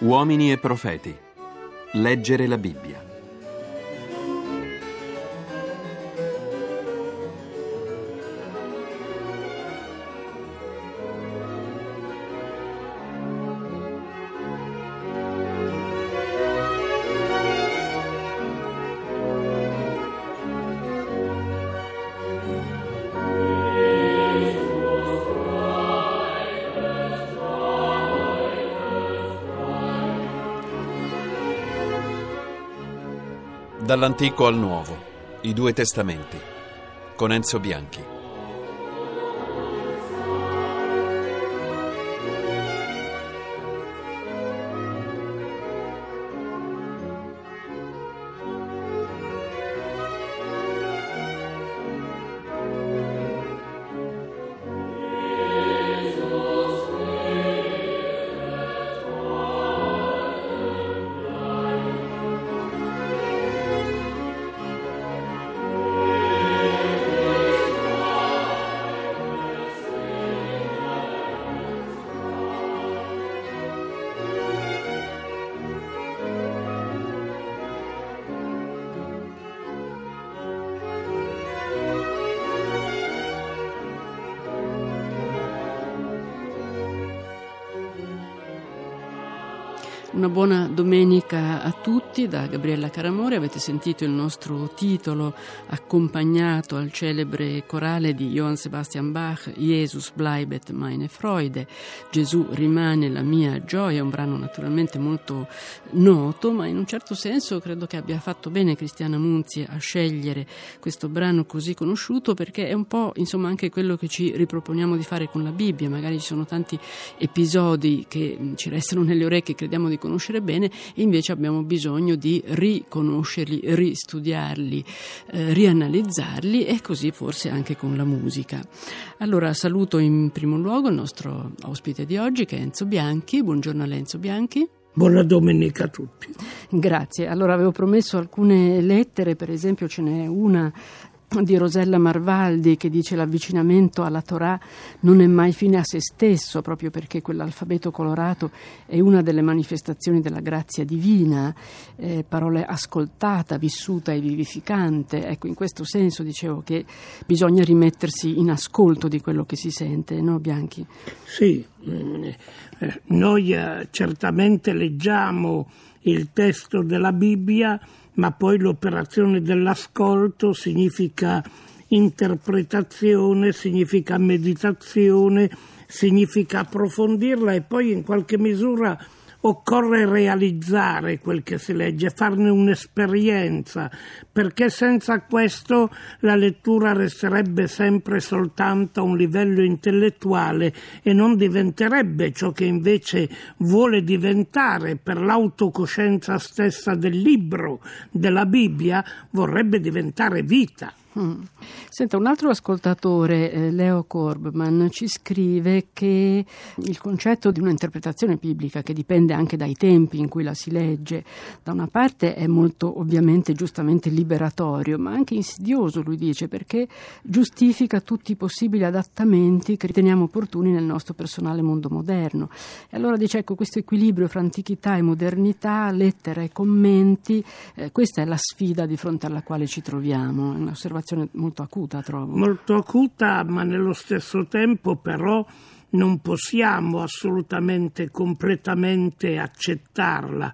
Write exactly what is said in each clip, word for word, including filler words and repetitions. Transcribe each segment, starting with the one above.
Uomini e profeti. Leggere la Bibbia. Dall'Antico al Nuovo, i due testamenti, con Enzo Bianchi. Una buona domenica a tutti da Gabriella Caramore. Avete sentito il nostro titolo accompagnato al celebre corale di Johann Sebastian Bach, Jesus bleibet meine Freude, Gesù rimane la mia gioia, un brano naturalmente molto noto, ma in un certo senso credo che abbia fatto bene Cristiana Munzi a scegliere questo brano così conosciuto, perché è un po' insomma anche quello che ci riproponiamo di fare con la Bibbia. Magari ci sono tanti episodi che ci restano nelle orecchie, crediamo di conoscere bene, e invece abbiamo bisogno di riconoscerli, ristudiarli, eh, rianalizzarli, e così forse anche con la musica. Allora saluto in primo luogo il nostro ospite di oggi, che è Enzo Bianchi. Buongiorno a Enzo Bianchi. Buona domenica a tutti. Grazie. Allora avevo promesso alcune lettere, per esempio ce n'è una di Rosella Marvaldi che dice: l'avvicinamento alla Torah non è mai fine a se stesso, proprio perché quell'alfabeto colorato è una delle manifestazioni della grazia divina, eh, parole ascoltata, vissuta e vivificante. Ecco, in questo senso dicevo che bisogna rimettersi in ascolto di quello che si sente, no Bianchi? Sì, eh, noi eh, certamente leggiamo il testo della Bibbia, ma poi l'operazione dell'ascolto significa interpretazione, significa meditazione, significa approfondirla, e poi in qualche misura occorre realizzare quel che si legge, farne un'esperienza, perché senza questo la lettura resterebbe sempre soltanto a un livello intellettuale e non diventerebbe ciò che invece vuole diventare per l'autocoscienza stessa del libro, della Bibbia, vorrebbe diventare vita. Mm. Senta, un altro ascoltatore, eh, Leo Korbman, ci scrive che il concetto di un'interpretazione biblica, che dipende anche dai tempi in cui la si legge, da una parte è molto ovviamente giustamente liberatorio, ma anche insidioso, lui dice, perché giustifica tutti i possibili adattamenti che riteniamo opportuni nel nostro personale mondo moderno. E allora dice, ecco, questo equilibrio fra antichità e modernità, lettera e commenti, eh, questa è la sfida di fronte alla quale ci troviamo. È un'osservazione molto acuta, trovo. Molto acuta, ma nello stesso tempo però non possiamo assolutamente, completamente accettarla,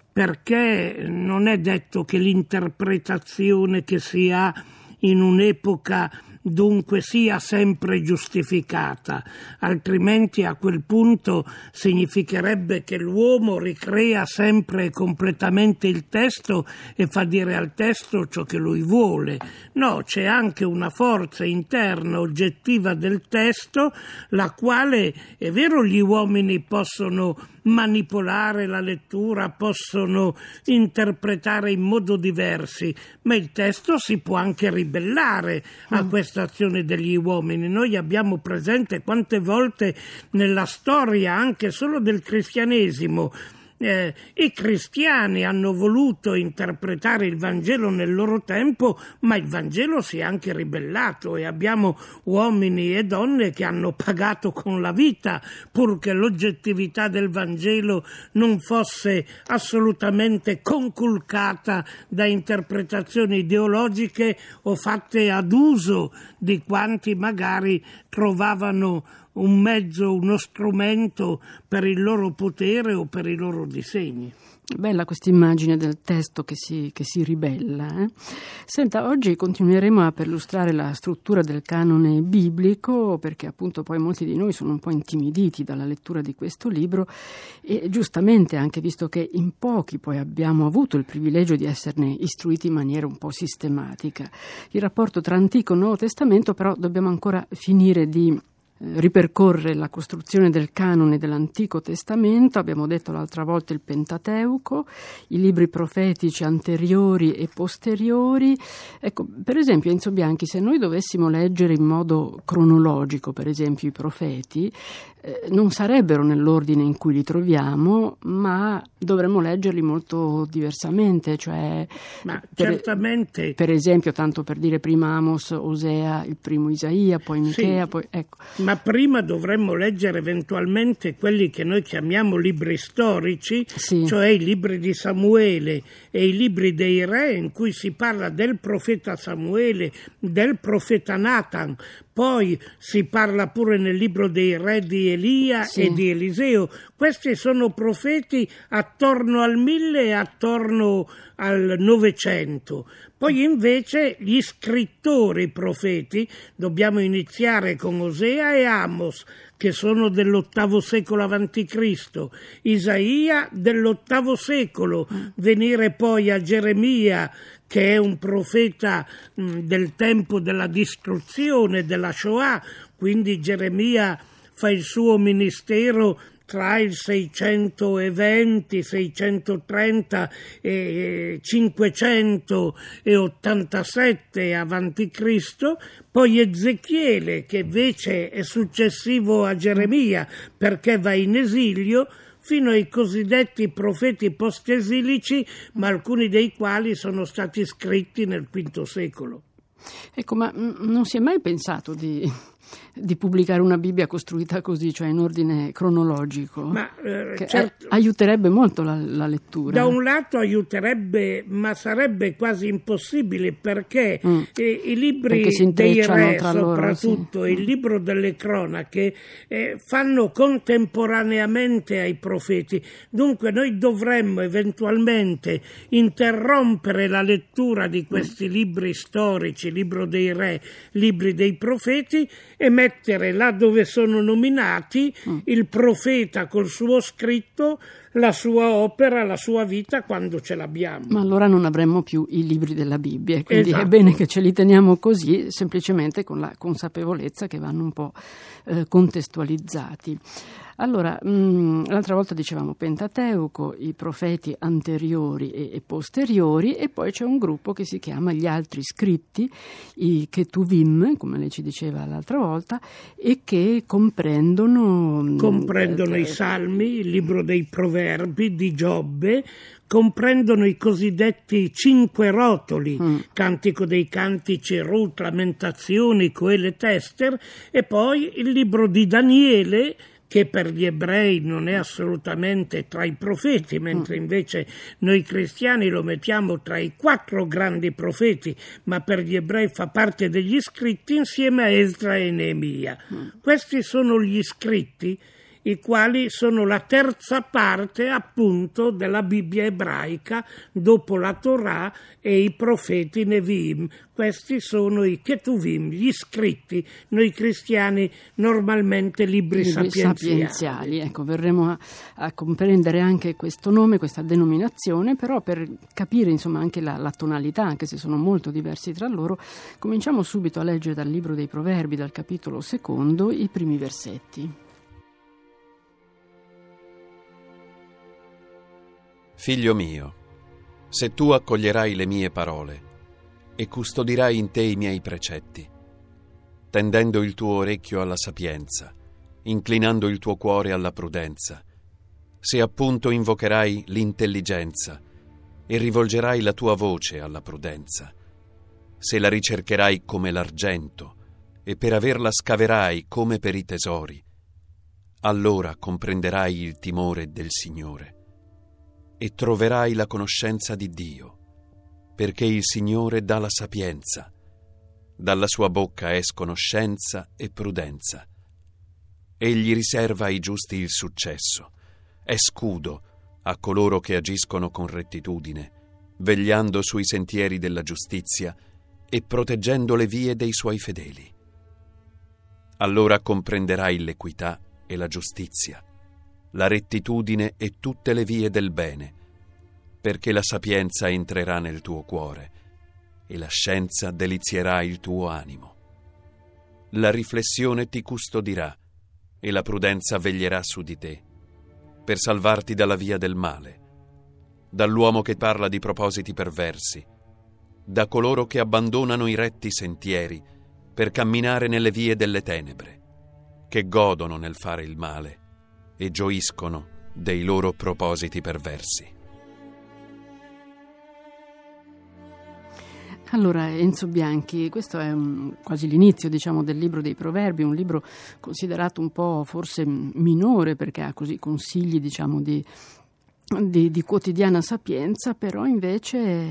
perché non è detto che l'interpretazione che si ha in un'epoca dunque sia sempre giustificata, altrimenti a quel punto significherebbe che l'uomo ricrea sempre e completamente il testo e fa dire al testo ciò che lui vuole. No, c'è anche una forza interna oggettiva del testo, la quale, è vero, gli uomini possono manipolare la lettura, possono interpretare in modo diversi, ma il testo si può anche ribellare a mm. questa azione degli uomini. Noi abbiamo presente quante volte nella storia, anche solo del cristianesimo, Eh, I cristiani hanno voluto interpretare il Vangelo nel loro tempo, ma il Vangelo si è anche ribellato e abbiamo uomini e donne che hanno pagato con la vita purché l'oggettività del Vangelo non fosse assolutamente conculcata da interpretazioni ideologiche o fatte ad uso di quanti magari trovavano un mezzo, uno strumento per il loro potere o per i loro disegni. Bella questa immagine del testo che si, che si ribella. Eh? Senta, oggi continueremo a perlustrare la struttura del canone biblico, perché appunto poi molti di noi sono un po' intimiditi dalla lettura di questo libro e giustamente, anche visto che in pochi poi abbiamo avuto il privilegio di esserne istruiti in maniera un po' sistematica. Il rapporto tra Antico e Nuovo Testamento però dobbiamo ancora finire di ripercorre la costruzione del canone dell'Antico Testamento. Abbiamo detto l'altra volta il Pentateuco, i libri profetici anteriori e posteriori. Ecco, per esempio Enzo Bianchi, se noi dovessimo leggere in modo cronologico, per esempio i profeti, eh, non sarebbero nell'ordine in cui li troviamo, ma dovremmo leggerli molto diversamente, cioè ma per, certamente per esempio, tanto per dire, prima Amos, Osea, il primo Isaia, poi Michea, sì. poi ecco. Ma prima dovremmo leggere eventualmente quelli che noi chiamiamo libri storici, sì. cioè i libri di Samuele e i libri dei re, in cui si parla del profeta Samuele, del profeta Nathan. Poi si parla pure nel libro dei re di Elia sì. e di Eliseo. Questi sono profeti attorno al mille e attorno al novecento. Poi invece gli scrittori profeti, dobbiamo iniziare con Osea e Amos, che sono dell'ottavo secolo avanti Cristo, Isaia dell'ottavo secolo, venire poi a Geremia, che è un profeta mh, del tempo della distruzione, della Shoah, quindi Geremia fa il suo ministero tra il seicentoventi, seicentotrenta e cinquecentottantasette avanti Cristo, poi Ezechiele, che invece è successivo a Geremia perché va in esilio, fino ai cosiddetti profeti post-esilici, ma alcuni dei quali sono stati scritti nel quinto secolo. Ecco, ma non si è mai pensato di... di pubblicare una Bibbia costruita così, cioè in ordine cronologico, ma, eh, che certo, a- aiuterebbe molto la, la lettura. Da un lato aiuterebbe, ma sarebbe quasi impossibile perché mm. eh, i libri dei re, soprattutto, loro, sì. il libro delle cronache, eh, fanno contemporaneamente ai profeti. Dunque noi dovremmo eventualmente interrompere la lettura di questi mm. libri storici, libro dei re, libri dei profeti, e mettere là dove sono nominati mm. il profeta col suo scritto, la sua opera, la sua vita, quando ce l'abbiamo. Ma allora non avremmo più i libri della Bibbia, quindi esatto. è bene che ce li teniamo così, semplicemente con la consapevolezza che vanno un po' eh, contestualizzati. Allora, mh, l'altra volta dicevamo Pentateuco, i profeti anteriori e, e posteriori, e poi c'è un gruppo che si chiama gli altri scritti, i Ketuvim, come lei ci diceva l'altra volta, e che comprendono... Comprendono eh, i Salmi, il libro dei Proverbi, di Giobbe, comprendono i cosiddetti cinque rotoli, mm. Cantico dei Cantici, Rut, Lamentazioni, Coelet, Ester, e poi il libro di Daniele, che per gli ebrei non è assolutamente tra i profeti, mentre invece noi cristiani lo mettiamo tra i quattro grandi profeti, ma per gli ebrei fa parte degli scritti insieme a Esdra e Neemia. Questi sono gli scritti, i quali sono la terza parte appunto della Bibbia ebraica dopo la Torah e i profeti Nevi'im. Questi sono i Ketuvim, gli scritti, noi cristiani normalmente libri, libri sapienziali. sapienziali. Ecco, verremo a, a comprendere anche questo nome, questa denominazione, però per capire insomma anche la, la tonalità, anche se sono molto diversi tra loro, cominciamo subito a leggere dal libro dei Proverbi, dal capitolo secondo, i primi versetti. Figlio mio, se tu accoglierai le mie parole e custodirai in te i miei precetti, tendendo il tuo orecchio alla sapienza, inclinando il tuo cuore alla prudenza, se appunto invocherai l'intelligenza e rivolgerai la tua voce alla prudenza, se la ricercherai come l'argento e per averla scaverai come per i tesori, allora comprenderai il timore del Signore e troverai la conoscenza di Dio, perché il Signore dà la sapienza, dalla sua bocca escono scienza e prudenza. Egli riserva ai giusti il successo, è scudo a coloro che agiscono con rettitudine, vegliando sui sentieri della giustizia e proteggendo le vie dei suoi fedeli. Allora comprenderai l'equità e la giustizia, la rettitudine e tutte le vie del bene, perché la sapienza entrerà nel tuo cuore e la scienza delizierà il tuo animo. La riflessione ti custodirà e la prudenza veglierà su di te, per salvarti dalla via del male, dall'uomo che parla di propositi perversi, da coloro che abbandonano i retti sentieri per camminare nelle vie delle tenebre, che godono nel fare il male e gioiscono dei loro propositi perversi. Allora, Enzo Bianchi, questo è un, quasi l'inizio, diciamo, del libro dei Proverbi, un libro considerato un po' forse minore perché ha così consigli, diciamo, di, di, di quotidiana sapienza, però invece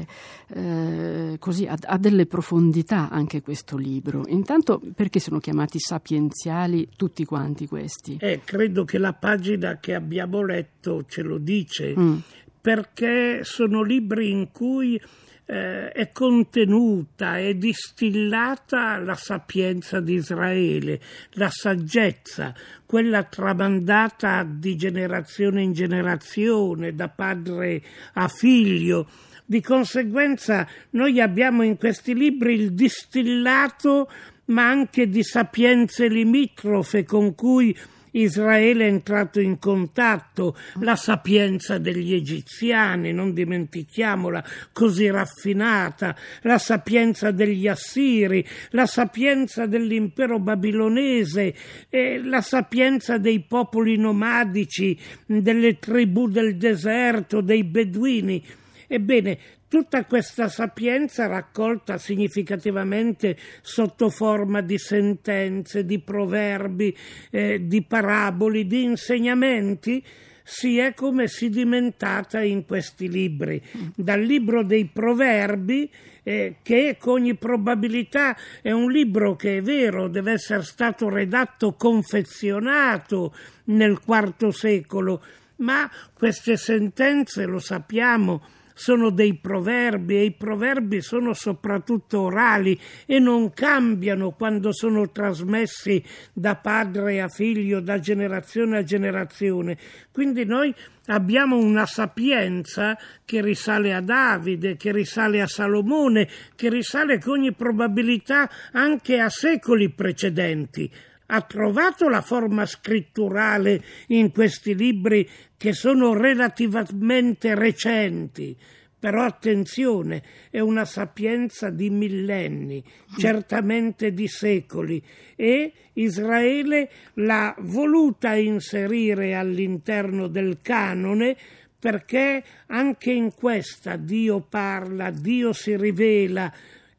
eh, così ha, ha delle profondità anche questo libro. Intanto, perché sono chiamati sapienziali tutti quanti questi? Eh, credo che la pagina che abbiamo letto ce lo dice, mm. perché sono libri in cui Eh, è contenuta, è distillata la sapienza di Israele, la saggezza, quella tramandata di generazione in generazione, da padre a figlio. Di conseguenza noi abbiamo in questi libri il distillato, ma anche di sapienze limitrofe con cui Israele è entrato in contatto, la sapienza degli egiziani, non dimentichiamola, così raffinata, la sapienza degli assiri, la sapienza dell'impero babilonese, e la sapienza dei popoli nomadici, delle tribù del deserto, dei beduini. Ebbene, tutta questa sapienza raccolta significativamente sotto forma di sentenze, di proverbi, eh, di paraboli, di insegnamenti, si è come sedimentata in questi libri. Dal libro dei Proverbi, eh, che con ogni probabilità è un libro che è vero, deve essere stato redatto, confezionato nel quarto secolo, ma queste sentenze, lo sappiamo, sono dei proverbi, e i proverbi sono soprattutto orali e non cambiano quando sono trasmessi da padre a figlio, da generazione a generazione. Quindi noi abbiamo una sapienza che risale a Davide, che risale a Salomone, che risale con ogni probabilità anche a secoli precedenti. Ha trovato la forma scritturale in questi libri che sono relativamente recenti, però attenzione, è una sapienza di millenni, certamente di secoli, e Israele l'ha voluta inserire all'interno del canone perché anche in questa Dio parla, Dio si rivela,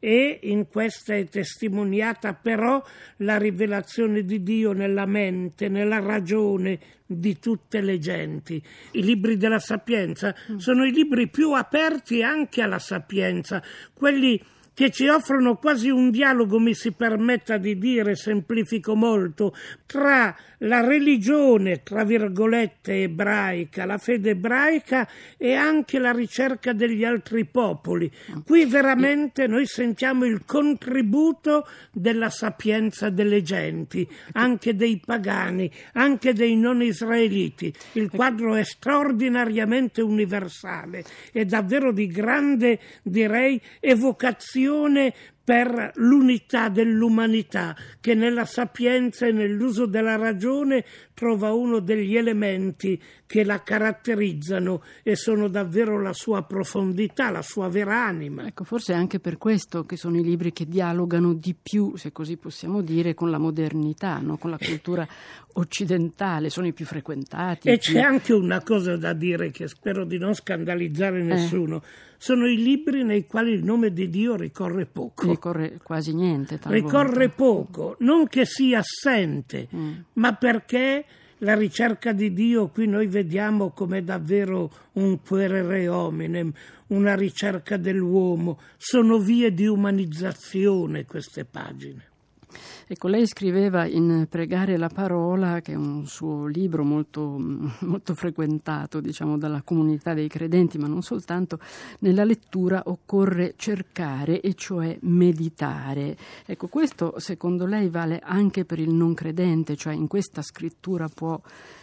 e in questa è testimoniata però la rivelazione di Dio nella mente, nella ragione di tutte le genti. I libri della sapienza sono i libri più aperti anche alla sapienza, quelli che ci offrono quasi un dialogo, mi si permetta di dire, semplifico molto, tra la religione, tra virgolette, ebraica, la fede ebraica e anche la ricerca degli altri popoli. Qui veramente noi sentiamo il contributo della sapienza delle genti, anche dei pagani, anche dei non israeliti. Il quadro è straordinariamente universale, è davvero di grande, direi, evocazione per l'unità dell'umanità, che nella sapienza e nell'uso della ragione trova uno degli elementi che la caratterizzano e sono davvero la sua profondità, la sua vera anima. Ecco, forse è anche per questo che sono i libri che dialogano di più, se così possiamo dire, con la modernità, no? Con la cultura occidentale, sono i più frequentati. E più... c'è anche una cosa da dire che spero di non scandalizzare nessuno. Eh. Sono i libri nei quali il nome di Dio ricorre poco. Ricorre quasi niente. Ricorre poco, non che sia assente, mm. ma perché la ricerca di Dio qui noi vediamo come davvero un querere hominem, una ricerca dell'uomo. Sono vie di umanizzazione queste pagine. Ecco, lei scriveva in Pregare la parola, che è un suo libro molto, molto frequentato, diciamo, dalla comunità dei credenti, ma non soltanto. Nella lettura occorre cercare, e cioè meditare. Ecco, questo secondo lei vale anche per il non credente, cioè in questa scrittura può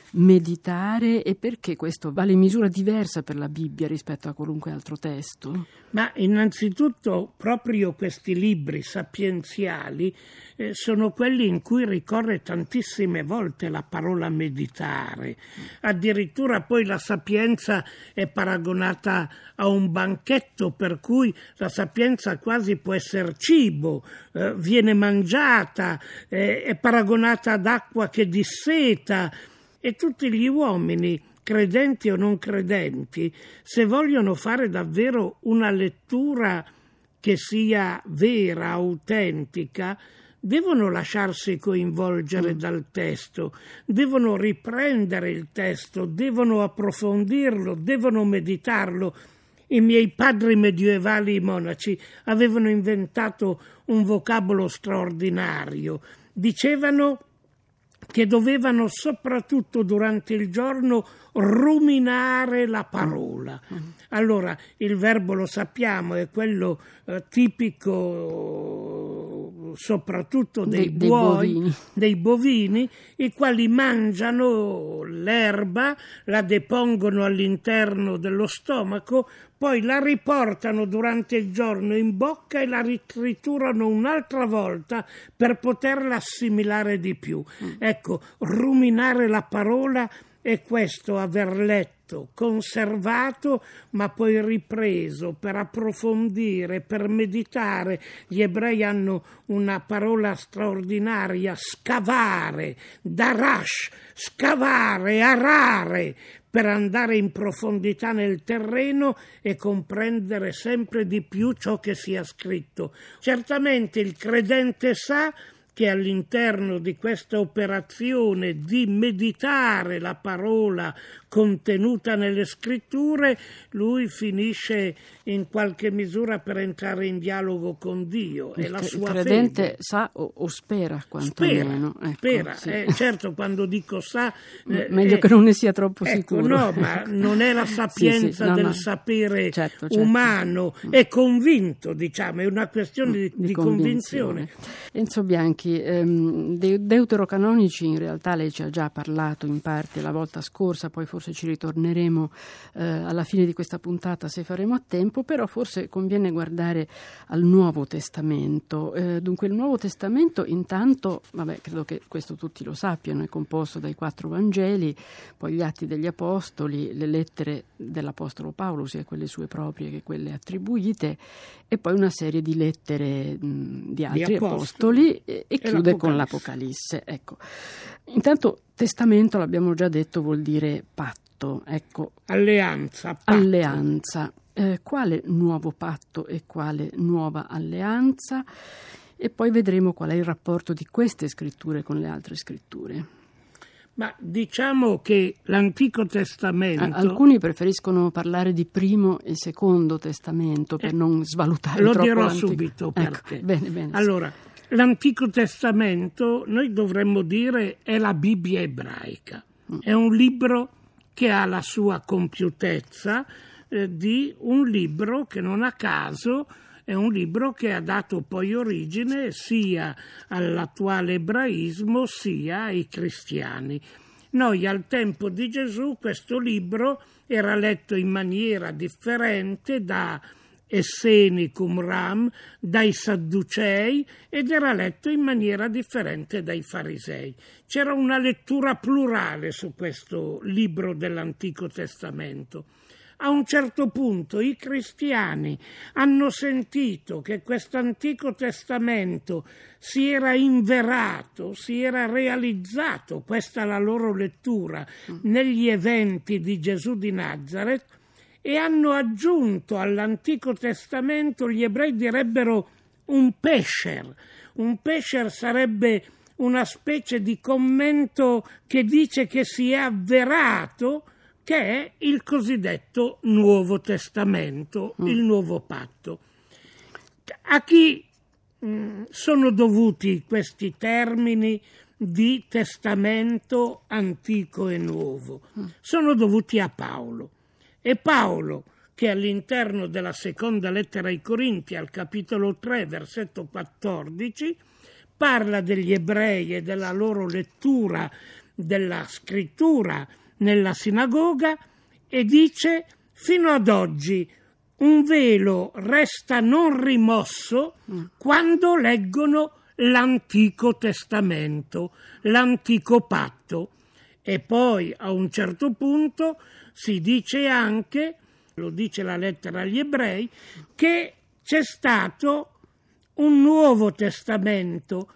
meditare, e perché questo vale in misura diversa per la Bibbia rispetto a qualunque altro testo? Ma innanzitutto proprio questi libri sapienziali eh, sono quelli in cui ricorre tantissime volte la parola meditare. Addirittura poi la sapienza è paragonata a un banchetto, per cui la sapienza quasi può essere cibo, eh, viene mangiata, eh, è paragonata ad acqua che disseta. E tutti gli uomini, credenti o non credenti, se vogliono fare davvero una lettura che sia vera, autentica, devono lasciarsi coinvolgere mm. dal testo, devono riprendere il testo, devono approfondirlo, devono meditarlo. I miei padri medievali monaci avevano inventato un vocabolo straordinario. Dicevano che dovevano soprattutto durante il giorno ruminare la parola. Allora, il verbo lo sappiamo, è quello eh, tipico soprattutto dei, dei, buoi, dei bovini. dei bovini, i quali mangiano l'erba, la depongono all'interno dello stomaco, poi la riportano durante il giorno in bocca e la ritriturano un'altra volta per poterla assimilare di più. Mm. Ecco, ruminare la parola è questo, aver letto, conservato, ma poi ripreso per approfondire, per meditare. Gli ebrei hanno una parola straordinaria, scavare, darash, scavare, arare, per andare in profondità nel terreno e comprendere sempre di più ciò che sia scritto. Certamente il credente sa che all'interno di questa operazione di meditare la parola contenuta nelle scritture, lui finisce in qualche misura per entrare in dialogo con Dio. È la sua fede. Il credente sa o, o spera, quantomeno. Spera, ecco, spera. Sì. Eh, certo, quando dico sa... Eh, meglio eh, che non ne sia troppo ecco, sicuro. No, ma non è la sapienza sì, sì, no, del no. sapere certo, certo. umano, è convinto, diciamo, è una questione di, di, di convinzione. convinzione. Enzo Bianchi, ehm, dei deuterocanonici in realtà lei ci ha già parlato in parte la volta scorsa, poi forse ci ritorneremo eh, alla fine di questa puntata se faremo a tempo, però forse conviene guardare al Nuovo Testamento. Eh, dunque il Nuovo Testamento intanto, vabbè, credo che questo tutti lo sappiano, è composto dai quattro Vangeli, poi gli Atti degli Apostoli, le lettere dell'Apostolo Paolo, sia quelle sue proprie che quelle attribuite, e poi una serie di lettere mh, di altri di apostoli, apostoli e, e chiude l'Apocalisse. Con l'Apocalisse. Ecco. Intanto testamento, l'abbiamo già detto, vuol dire patto. Ecco. Alleanza. Patto. Alleanza. Eh, quale nuovo patto e quale nuova alleanza? E poi vedremo qual è il rapporto di queste scritture con le altre scritture. Ma diciamo che l'Antico Testamento... Alcuni preferiscono parlare di Primo e Secondo Testamento per eh, non svalutare lo troppo dirò l'Antico. subito perché. Ecco, bene, bene, allora, sì. L'Antico Testamento, noi dovremmo dire, è la Bibbia ebraica. Mm. È un libro che ha la sua compiutezza eh, di un libro che non a caso... È un libro che ha dato poi origine sia all'attuale ebraismo sia ai cristiani. Noi al tempo di Gesù questo libro era letto in maniera differente da Esseni Qumram, dai Sadducei, ed era letto in maniera differente dai Farisei. C'era una lettura plurale su questo libro dell'Antico Testamento. A un certo punto i cristiani hanno sentito che questo Antico Testamento si era inverato, si era realizzato, questa è la loro lettura, negli eventi di Gesù di Nazareth, e hanno aggiunto all'Antico Testamento, gli ebrei direbbero, un pesher. Un pesher sarebbe una specie di commento che dice che si è avverato, che è il cosiddetto Nuovo Testamento, mm. il Nuovo Patto. A chi mh, sono dovuti questi termini di testamento antico e nuovo? Mm. Sono dovuti a Paolo. E Paolo, che all'interno della seconda lettera ai Corinti, al capitolo tre, versetto quattordici, parla degli ebrei e della loro lettura della scrittura nella sinagoga e dice: fino ad oggi un velo resta non rimosso quando leggono l'Antico Testamento, l'Antico Patto. E poi a un certo punto si dice anche, lo dice la lettera agli ebrei, che c'è stato un Nuovo Testamento,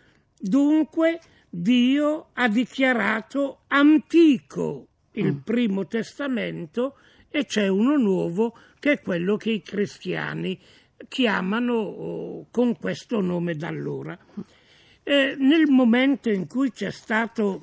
dunque Dio ha dichiarato antico il primo testamento e c'è uno nuovo che è quello che i cristiani chiamano oh, con questo nome da allora. Eh, nel momento in cui c'è stato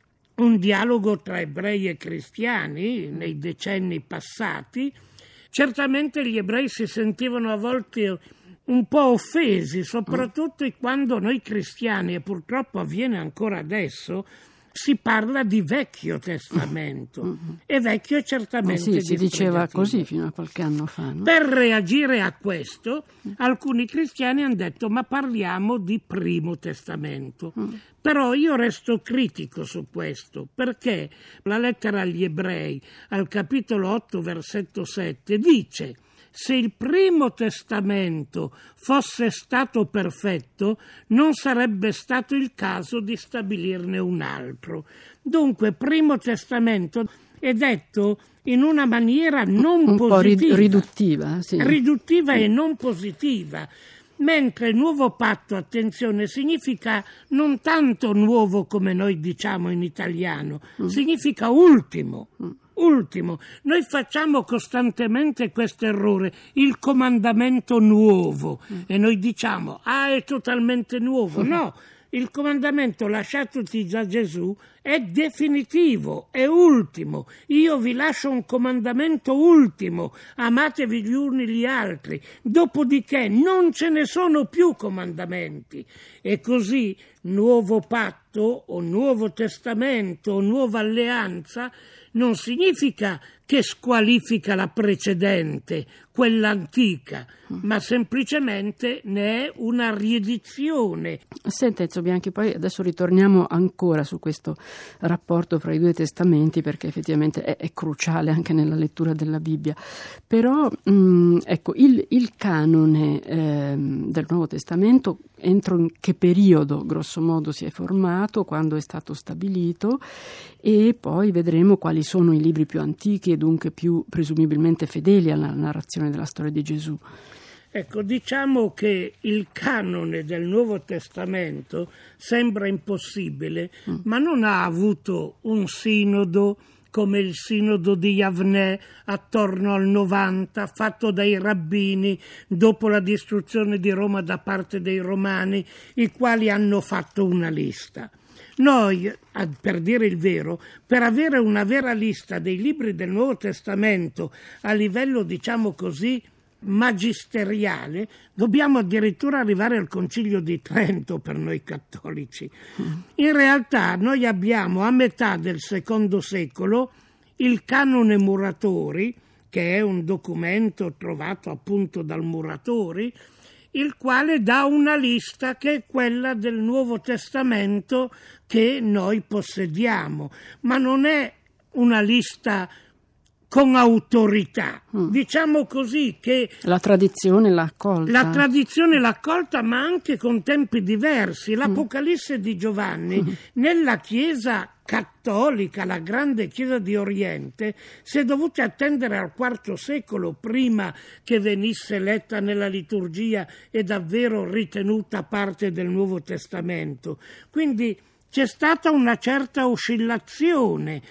un dialogo tra ebrei e cristiani nei decenni passati, certamente gli ebrei si sentivano a volte un po' offesi, soprattutto quando noi cristiani, e purtroppo avviene ancora adesso, si parla di Vecchio Testamento mm-hmm. e Vecchio è certamente eh sì, si diceva così fino a qualche anno fa, no? Per reagire a questo alcuni cristiani hanno detto: ma parliamo di Primo Testamento. mm. Però io resto critico su questo, perché la lettera agli ebrei al capitolo otto versetto sette dice: se il Primo Testamento fosse stato perfetto, non sarebbe stato il caso di stabilirne un altro. Dunque, Primo Testamento è detto in una maniera non un positiva. po' riduttiva, sì. Riduttiva e non positiva. Mentre il Nuovo Patto, attenzione, significa non tanto nuovo come noi diciamo in italiano, mm. significa ultimo. Mm. Ultimo, noi facciamo costantemente questo errore, il comandamento nuovo, mm. e noi diciamo, ah, è totalmente nuovo. No, il comandamento lasciatoti da Gesù è definitivo, è ultimo. Io vi lascio un comandamento ultimo, amatevi gli uni gli altri. Dopodiché non ce ne sono più comandamenti. E così nuovo patto o nuovo testamento o nuova alleanza non significa che squalifica la precedente, quella antica, ma semplicemente ne è una riedizione. Senta Enzo Bianchi, poi adesso ritorniamo ancora su questo rapporto fra i due testamenti, perché effettivamente è, è cruciale anche nella lettura della Bibbia. Però mh, ecco, il, il canone eh, del Nuovo Testamento entro in che periodo grosso modo si è formato, quando è stato stabilito, e poi vedremo quali sono i libri più antichi e dunque più presumibilmente fedeli alla narrazione della storia di Gesù. Ecco, diciamo che il canone del Nuovo Testamento sembra impossibile, mm. ma non ha avuto un sinodo come il sinodo di Yavneh attorno al novanta, fatto dai rabbini dopo la distruzione di Roma da parte dei romani, i quali hanno fatto una lista. Noi, per dire il vero, per avere una vera lista dei libri del Nuovo Testamento a livello, diciamo così, magisteriale, dobbiamo addirittura arrivare al Concilio di Trento per noi cattolici. In realtà noi abbiamo a metà del secondo secolo il Canone Muratori, che è un documento trovato appunto dal Muratori, il quale dà una lista che è quella del Nuovo Testamento che noi possediamo, ma non è una lista con autorità. Mm. Diciamo così che la tradizione l'ha accolta. La tradizione l'ha accolta, ma anche con tempi diversi. L'Apocalisse mm. di Giovanni mm. nella Chiesa cattolica, la grande Chiesa di Oriente, si è dovuta attendere al quarto secolo prima che venisse letta nella liturgia e davvero ritenuta parte del Nuovo Testamento. Quindi c'è stata una certa oscillazione.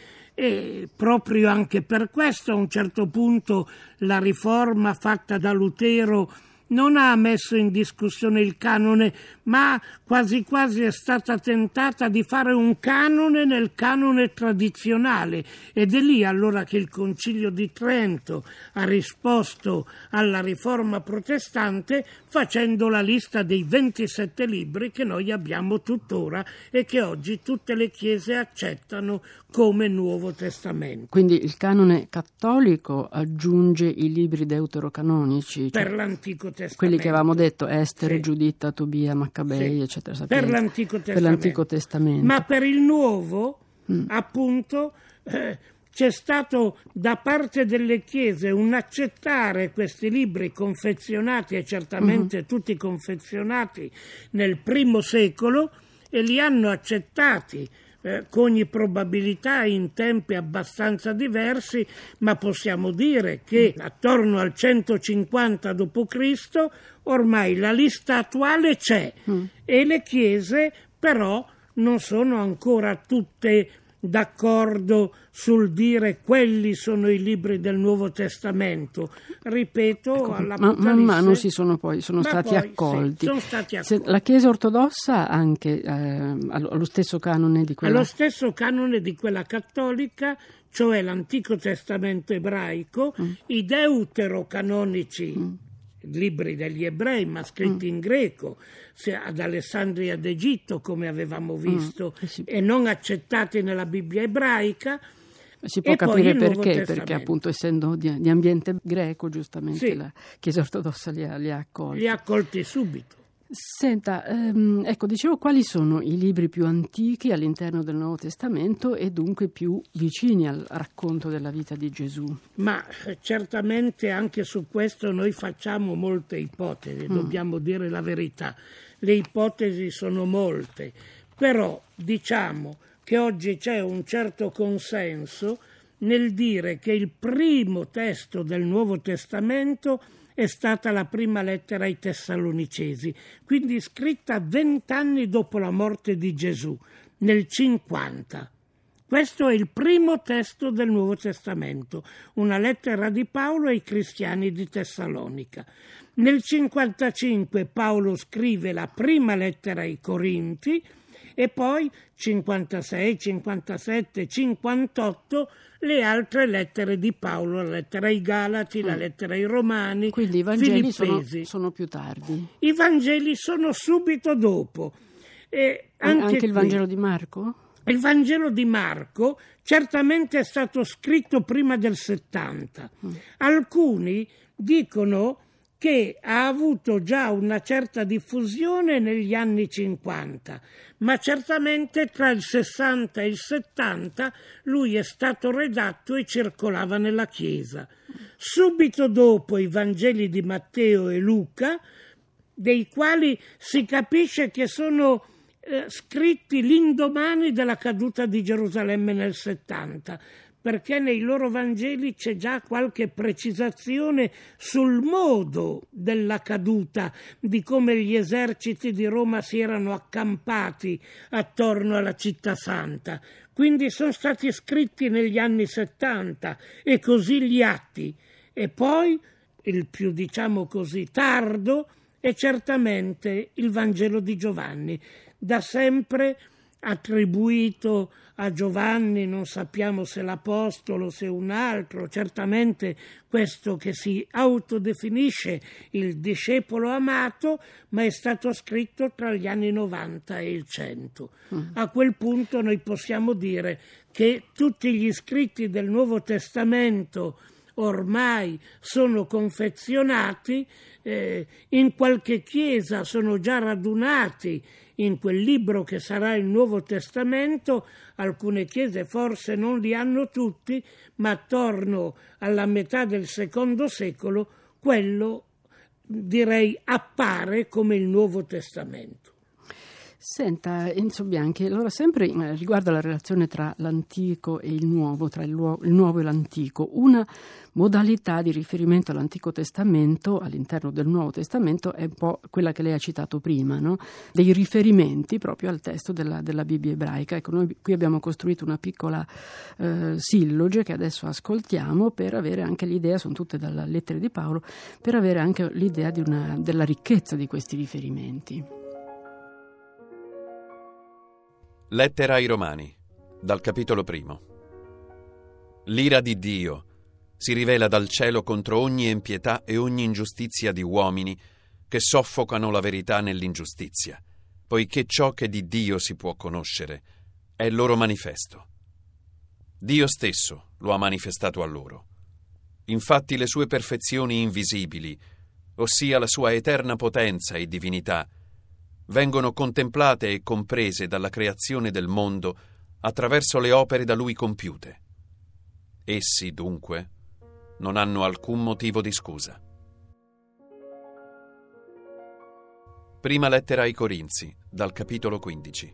E proprio anche per questo a un certo punto la riforma fatta da Lutero non ha messo in discussione il canone, ma quasi quasi è stata tentata di fare un canone nel canone tradizionale, ed è lì allora che il Concilio di Trento ha risposto alla riforma protestante facendo la lista dei ventisette libri che noi abbiamo tuttora e che oggi tutte le chiese accettano come Nuovo Testamento. Quindi il canone cattolico aggiunge i libri deuterocanonici, cioè per l'Antico Testamento. Quelli che avevamo detto, Estere, sì. Giuditta, Tobia, Maccabei, sì. eccetera. Sapienza. Per l'Antico Testamento. Per l'Antico Testamento. Ma per il Nuovo, mm. appunto, eh, c'è stato da parte delle chiese un accettare questi libri confezionati, e certamente mm-hmm. tutti confezionati nel primo secolo, e li hanno accettati Eh, con ogni probabilità in tempi abbastanza diversi, ma possiamo dire che attorno al centocinquanta dopo Cristo ormai la lista attuale c'è mm. e le chiese però non sono ancora tutte d'accordo sul dire quelli sono i libri del Nuovo Testamento. Ripeto, ecco, all'Apocalisse, man mano si sono poi sono stati poi, accolti. Sì, sono stati accolti. Se la Chiesa ortodossa anche eh, allo stesso canone di quella allo stesso canone di quella cattolica, cioè l'Antico Testamento ebraico, mm. i deuterocanonici, mm. libri degli ebrei ma scritti mm. in greco, ad Alessandria d'Egitto come avevamo visto, mm. sì. e non accettati nella Bibbia ebraica. Si può capire perché, perché appunto essendo di, di ambiente greco, giustamente sì. la Chiesa ortodossa li ha, li ha accolti. Li ha accolti subito. Senta, ehm, ecco, dicevo, quali sono i libri più antichi all'interno del Nuovo Testamento e dunque più vicini al racconto della vita di Gesù? Ma certamente anche su questo noi facciamo molte ipotesi, mm. dobbiamo dire la verità. Le ipotesi sono molte, però diciamo che oggi c'è un certo consenso nel dire che il primo testo del Nuovo Testamento è stata la prima lettera ai Tessalonicesi, quindi scritta vent'anni dopo la morte di Gesù, nel cinquanta. Questo è il primo testo del Nuovo Testamento, una lettera di Paolo ai cristiani di Tessalonica. Nel cinquantacinque Paolo scrive la prima lettera ai Corinti e poi cinquantasei, cinquantasette, cinquantotto le altre lettere di Paolo, la lettera ai Galati, la lettera ai Romani, quindi i Vangeli sono, Filippesi. sono più tardi. I Vangeli sono subito dopo. E anche, anche il qui, Vangelo di Marco? Il Vangelo di Marco certamente è stato scritto prima del settanta. Mm. Alcuni dicono che ha avuto già una certa diffusione negli anni cinquanta, ma certamente tra il sessanta e il settanta lui è stato redatto e circolava nella Chiesa. Subito dopo i Vangeli di Matteo e Luca, dei quali si capisce che sono eh, scritti l'indomani della caduta di Gerusalemme nel settanta, perché nei loro Vangeli c'è già qualche precisazione sul modo della caduta, di come gli eserciti di Roma si erano accampati attorno alla città santa. Quindi sono stati scritti negli anni settanta e così gli Atti. E poi il più, diciamo così, tardo è certamente il Vangelo di Giovanni, da sempre attribuito a Giovanni, non sappiamo se l'apostolo, se un altro, certamente questo che si autodefinisce il discepolo amato, ma è stato scritto tra gli anni novanta e il cento. Mm. A quel punto noi possiamo dire che tutti gli scritti del Nuovo Testamento ormai sono confezionati, eh, in qualche chiesa sono già radunati in quel libro che sarà il Nuovo Testamento. Alcune chiese forse non li hanno tutti, ma attorno alla metà del secondo secolo quello, direi, appare come il Nuovo Testamento. Senta, Enzo Bianchi, allora sempre riguardo alla relazione tra l'antico e il nuovo, tra il, luo- il nuovo e l'antico, una modalità di riferimento all'Antico Testamento all'interno del Nuovo Testamento è un po' quella che lei ha citato prima, no? Dei riferimenti proprio al testo della, della Bibbia ebraica. Ecco, noi qui abbiamo costruito una piccola eh, silloge che adesso ascoltiamo per avere anche l'idea, sono tutte dalle lettere di Paolo, per avere anche l'idea di una, della ricchezza di questi riferimenti. Lettera ai Romani, dal capitolo primo. L'ira di Dio si rivela dal cielo contro ogni impietà e ogni ingiustizia di uomini che soffocano la verità nell'ingiustizia, poiché ciò che di Dio si può conoscere è loro manifesto. Dio stesso lo ha manifestato a loro. Infatti le sue perfezioni invisibili, ossia la sua eterna potenza e divinità, vengono contemplate e comprese dalla creazione del mondo attraverso le opere da Lui compiute. Essi, dunque, non hanno alcun motivo di scusa. Prima lettera ai Corinzi, dal capitolo quindici.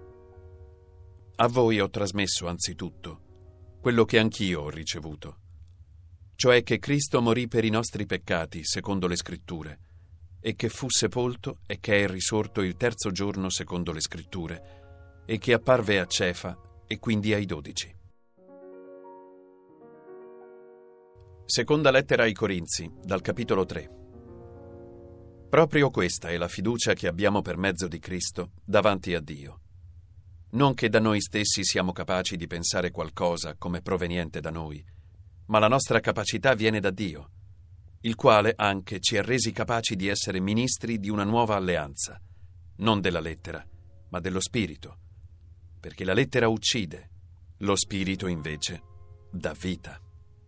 A voi ho trasmesso anzitutto quello che anch'io ho ricevuto, cioè che Cristo morì per i nostri peccati, secondo le Scritture, e che fu sepolto e che è risorto il terzo giorno secondo le Scritture, e che apparve a Cefa e quindi ai dodici. Seconda lettera ai Corinzi, dal capitolo tre. Proprio questa è la fiducia che abbiamo per mezzo di Cristo davanti a Dio. Non che da noi stessi siamo capaci di pensare qualcosa come proveniente da noi, ma la nostra capacità viene da Dio, il quale anche ci ha resi capaci di essere ministri di una nuova alleanza, non della lettera, ma dello Spirito, perché la lettera uccide, lo Spirito invece dà vita.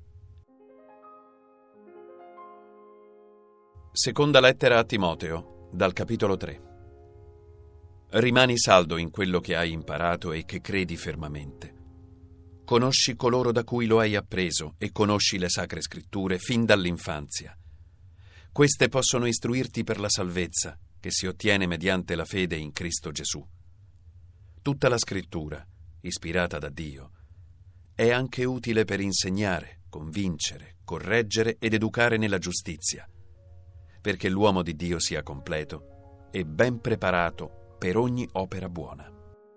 Seconda lettera a Timoteo, dal capitolo tre. Rimani saldo in quello che hai imparato e che credi fermamente. Conosci coloro da cui lo hai appreso e conosci le sacre scritture fin dall'infanzia. Queste possono istruirti per la salvezza che si ottiene mediante la fede in Cristo Gesù. Tutta la scrittura, ispirata da Dio, è anche utile per insegnare, convincere, correggere ed educare nella giustizia, perché l'uomo di Dio sia completo e ben preparato per ogni opera buona.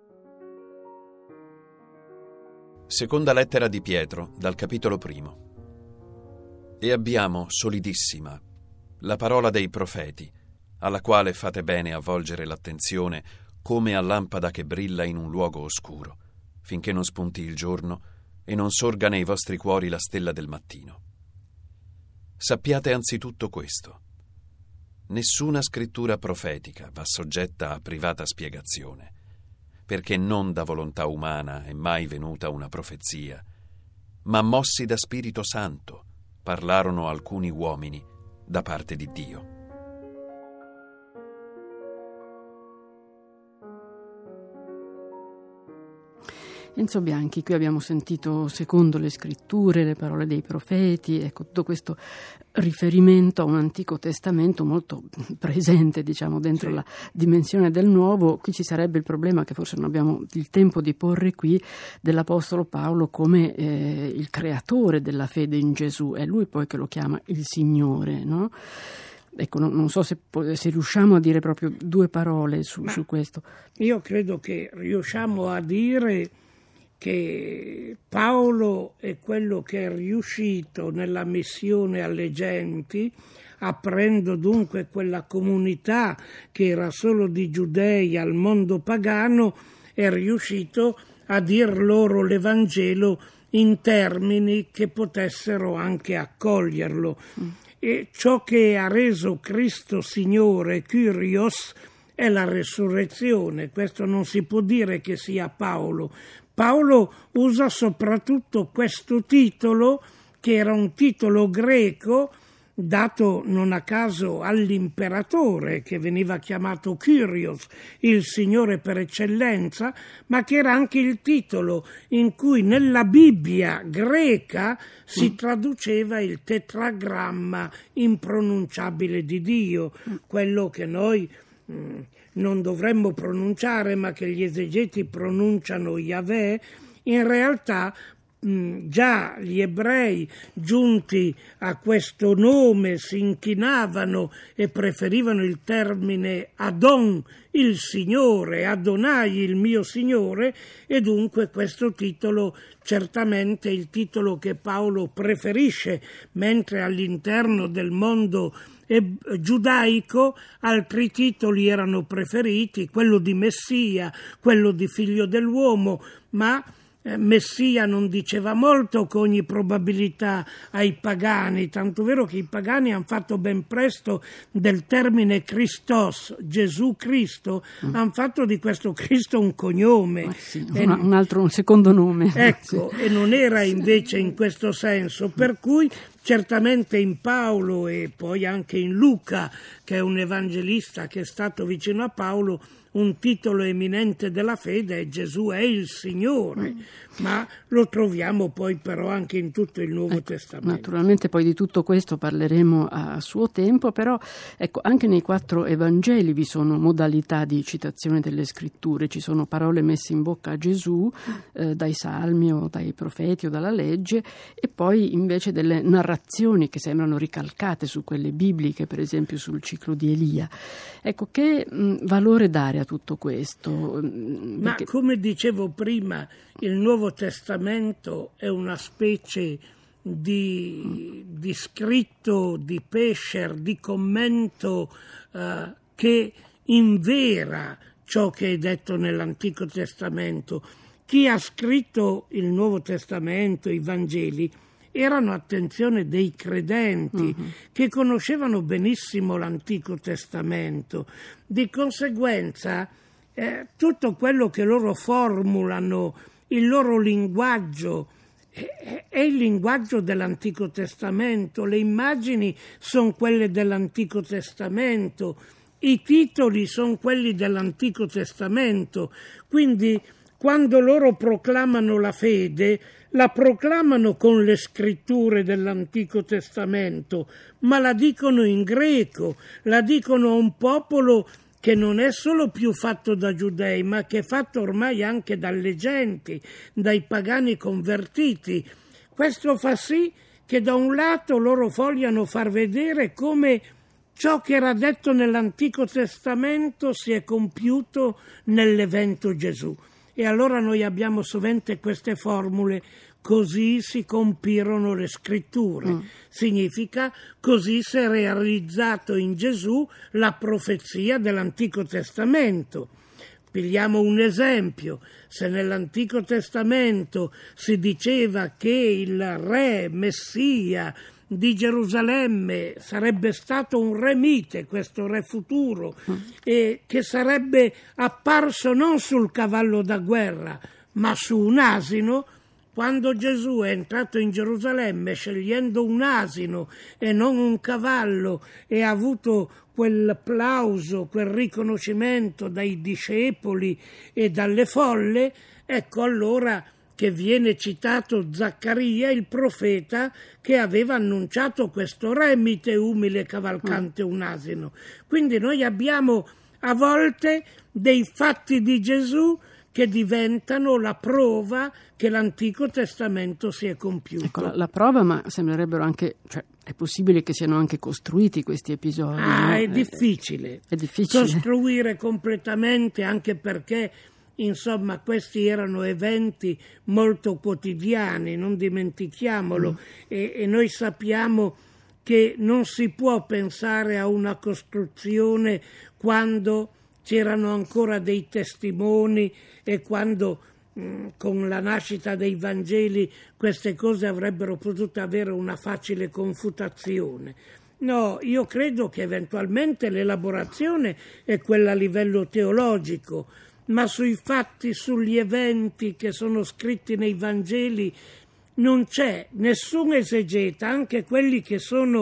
Seconda lettera di Pietro, dal capitolo primo. E abbiamo, solidissima, la parola dei profeti, alla quale fate bene a volgere l'attenzione come a lampada che brilla in un luogo oscuro, finché non spunti il giorno e non sorga nei vostri cuori la stella del mattino. Sappiate anzitutto questo: nessuna scrittura profetica va soggetta a privata spiegazione, perché non da volontà umana è mai venuta una profezia, ma mossi da Spirito Santo parlarono alcuni uomini da parte di Dio. Enzo Bianchi, qui abbiamo sentito secondo le scritture, le parole dei profeti, ecco, tutto questo riferimento a un Antico Testamento molto presente, diciamo, dentro sì. La dimensione del Nuovo. Qui ci sarebbe il problema, che forse non abbiamo il tempo di porre qui, dell'Apostolo Paolo come eh, il creatore della fede in Gesù, è lui poi che lo chiama il Signore, no? Ecco, non, non so se, se riusciamo a dire proprio due parole su, su questo. Io credo che riusciamo a dire che Paolo è quello che è riuscito nella missione alle genti, aprendo dunque quella comunità che era solo di giudei al mondo pagano, è riuscito a dir loro l'Evangelo in termini che potessero anche accoglierlo. Mm. E ciò che ha reso Cristo Signore, Kyrios, è la resurrezione. Questo non si può dire che sia Paolo. Paolo usa soprattutto questo titolo, che era un titolo greco, dato non a caso all'imperatore, che veniva chiamato Kyrios, il Signore per eccellenza, ma che era anche il titolo in cui nella Bibbia greca si traduceva il tetragramma impronunciabile di Dio, quello che noi mh, non dovremmo pronunciare, ma che gli esegeti pronunciano Yahweh. In realtà già gli ebrei, giunti a questo nome, si inchinavano e preferivano il termine Adon, il Signore, Adonai, il mio Signore, e dunque questo titolo certamente è il titolo che Paolo preferisce, mentre all'interno del mondo e giudaico altri titoli erano preferiti, quello di Messia, quello di Figlio dell'uomo, ma Messia non diceva molto con ogni probabilità ai pagani, tanto vero che i pagani hanno fatto ben presto del termine Christos, Gesù Cristo, mm. hanno fatto di questo Cristo un cognome. Ah, sì, e, un altro, un secondo nome. Ecco, sì. E non era invece in questo senso, per cui certamente in Paolo e poi anche in Luca, che è un evangelista che è stato vicino a Paolo, un titolo eminente della fede è Gesù è il Signore, ma lo troviamo poi però anche in tutto il Nuovo ecco, Testamento. Naturalmente poi di tutto questo parleremo a suo tempo, però ecco, anche nei quattro Evangeli vi sono modalità di citazione delle scritture, ci sono parole messe in bocca a Gesù eh, dai salmi o dai profeti o dalla legge, e poi invece delle narrazioni che sembrano ricalcate su quelle bibliche, per esempio sul ciclo di Elia. Ecco, che mh, valore dare a tutto questo? Ma perché... come dicevo prima, il Nuovo Testamento è una specie di, di scritto, di pesher, di commento eh, che invera ciò che è detto nell'Antico Testamento. Chi ha scritto il Nuovo Testamento, i Vangeli, erano, attenzione, dei credenti uh-huh. che conoscevano benissimo l'Antico Testamento. Di conseguenza eh, tutto quello che loro formulano, il loro linguaggio è, è il linguaggio dell'Antico Testamento, le immagini sono quelle dell'Antico Testamento, i titoli sono quelli dell'Antico Testamento, quindi quando loro proclamano la fede la proclamano con le scritture dell'Antico Testamento, ma la dicono in greco, la dicono a un popolo che non è solo più fatto da giudei, ma che è fatto ormai anche dalle genti, dai pagani convertiti. Questo fa sì che da un lato loro vogliano far vedere come ciò che era detto nell'Antico Testamento si è compiuto nell'evento Gesù. E allora noi abbiamo sovente queste formule: così si compirono le scritture. Mm. Significa così si è realizzato in Gesù la profezia dell'Antico Testamento. Pigliamo un esempio: se nell'Antico Testamento si diceva che il re Messia di Gerusalemme sarebbe stato un re mite, questo re futuro, mm. e che sarebbe apparso non sul cavallo da guerra, ma su un asino, quando Gesù è entrato in Gerusalemme scegliendo un asino e non un cavallo e ha avuto quel plauso, quel riconoscimento dai discepoli e dalle folle, ecco allora che viene citato Zaccaria, il profeta, che aveva annunciato questo re mite umile cavalcante un asino. Quindi noi abbiamo a volte dei fatti di Gesù che diventano la prova che l'Antico Testamento si è compiuto. Ecco, la, la prova, ma sembrerebbero anche, cioè, è possibile che siano anche costruiti questi episodi? Ah, no? è difficile. È difficile. Costruire completamente, anche perché, insomma, questi erano eventi molto quotidiani, non dimentichiamolo, mm. e, e noi sappiamo che non si può pensare a una costruzione quando c'erano ancora dei testimoni e quando mh, con la nascita dei Vangeli queste cose avrebbero potuto avere una facile confutazione. No, io credo che eventualmente l'elaborazione è quella a livello teologico, ma sui fatti, sugli eventi che sono scritti nei Vangeli non c'è nessun esegeta, anche quelli che sono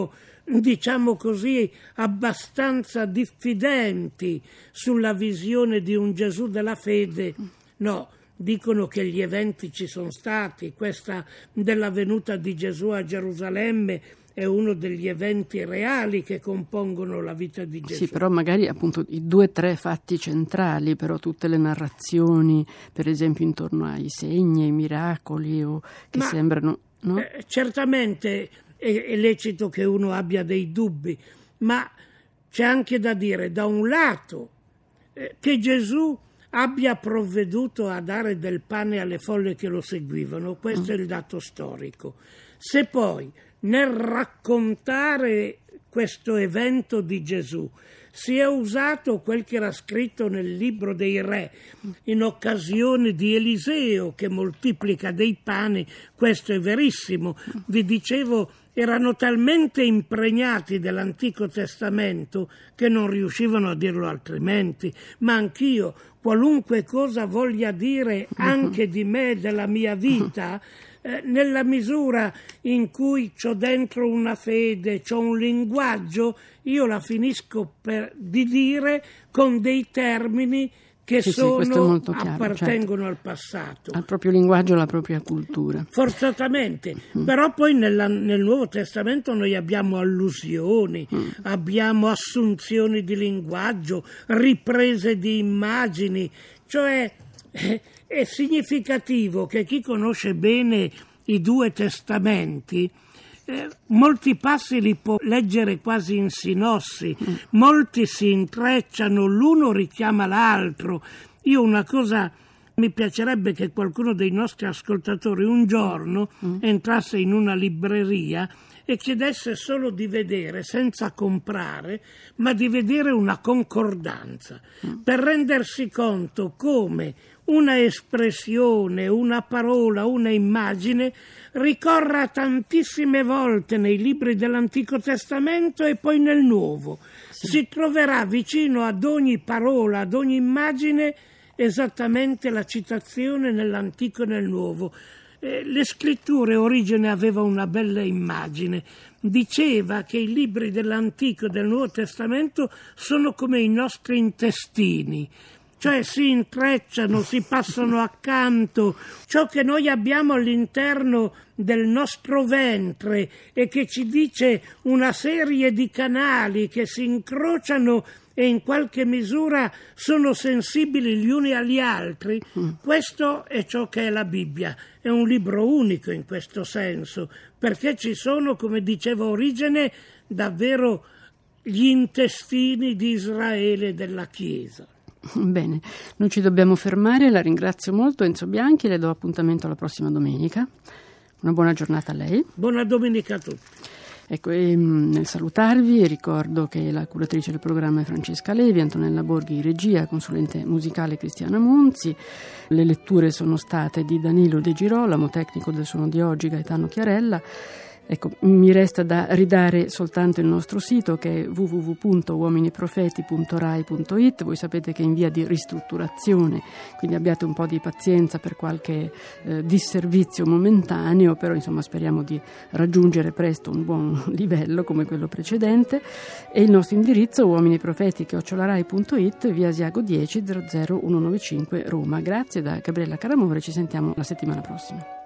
diciamo così, abbastanza diffidenti sulla visione di un Gesù della fede. No, dicono che gli eventi ci sono stati. Questa della venuta di Gesù a Gerusalemme è uno degli eventi reali che compongono la vita di Gesù. Sì, però magari appunto i due o tre fatti centrali, però tutte le narrazioni, per esempio intorno ai segni, ai miracoli, o che Ma, sembrano... No? Eh, certamente è, è lecito che uno abbia dei dubbi, ma c'è anche da dire, da un lato, eh, che Gesù abbia provveduto a dare del pane alle folle che lo seguivano, questo mm. è il dato storico. Se poi nel raccontare questo evento di Gesù si è usato quel che era scritto nel libro dei re in occasione di Eliseo che moltiplica dei pani, questo è verissimo. Vi dicevo, erano talmente impregnati dell'Antico Testamento che non riuscivano a dirlo altrimenti, ma anch'io, qualunque cosa voglia dire anche di me, della mia vita, eh, nella misura in cui c'ho dentro una fede, c'ho un linguaggio, io la finisco per, di dire con dei termini che sì, sono, sì, chiaro, appartengono certo. al passato. Al proprio linguaggio, alla propria cultura. Forzatamente. Mm. Però poi nella, nel Nuovo Testamento noi abbiamo allusioni, mm. abbiamo assunzioni di linguaggio, riprese di immagini, cioè eh, è significativo che chi conosce bene i due testamenti Eh, molti passi li può leggere quasi in sinossi, mm. molti si intrecciano, l'uno richiama l'altro. Io una cosa, mi piacerebbe che qualcuno dei nostri ascoltatori un giorno mm. entrasse in una libreria e chiedesse solo di vedere, senza comprare, ma di vedere una concordanza, mm. per rendersi conto come una espressione, una parola, una immagine ricorra tantissime volte nei libri dell'Antico Testamento e poi nel Nuovo. Sì. Si troverà vicino ad ogni parola, ad ogni immagine, esattamente la citazione nell'Antico e nel Nuovo. Eh, le scritture, Origene aveva una bella immagine. Diceva che i libri dell'Antico e del Nuovo Testamento sono come i nostri intestini, cioè si intrecciano, si passano accanto. Ciò che noi abbiamo all'interno del nostro ventre e che ci dice una serie di canali che si incrociano e in qualche misura sono sensibili gli uni agli altri, mm. questo è ciò che è la Bibbia. È un libro unico in questo senso, perché ci sono, come diceva Origene, davvero gli intestini di Israele e della Chiesa. Bene, noi ci dobbiamo fermare, la ringrazio molto Enzo Bianchi, le do appuntamento alla prossima domenica. Una buona giornata a lei. Buona domenica a tutti. Ecco, e nel salutarvi ricordo che la curatrice del programma è Francesca Levi, Antonella Borghi in regia, consulente musicale Cristiana Monzi. Le letture sono state di Danilo De Girolamo, tecnico del suono di oggi Gaetano Chiarella. Ecco, mi resta da ridare soltanto il nostro sito che è w w w punto uominiprofeti punto rai punto it. Voi sapete che è in via di ristrutturazione, quindi abbiate un po' di pazienza per qualche eh, disservizio momentaneo, però insomma speriamo di raggiungere presto un buon livello come quello precedente. E il nostro indirizzo uominiprofeti chiocciola rai punto it, via Asiago dieci zero zero uno nove cinque Roma. Grazie da Gabriella Caramore, ci sentiamo la settimana prossima.